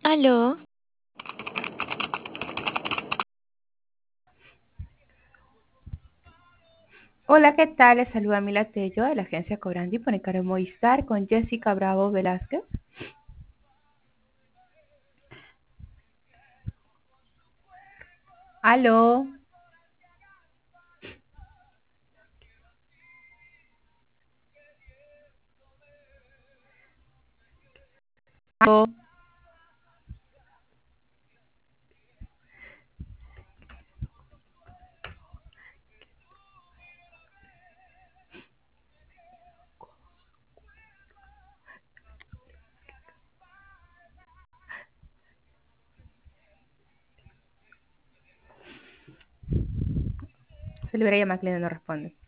Aló, Hola, ¿qué tal? Les saluda Mila Tello de la agencia Cobrandi por Encargo Movistar con Jessica Bravo Velázquez. Aló, aló. Se le hubiera llamado que no responde.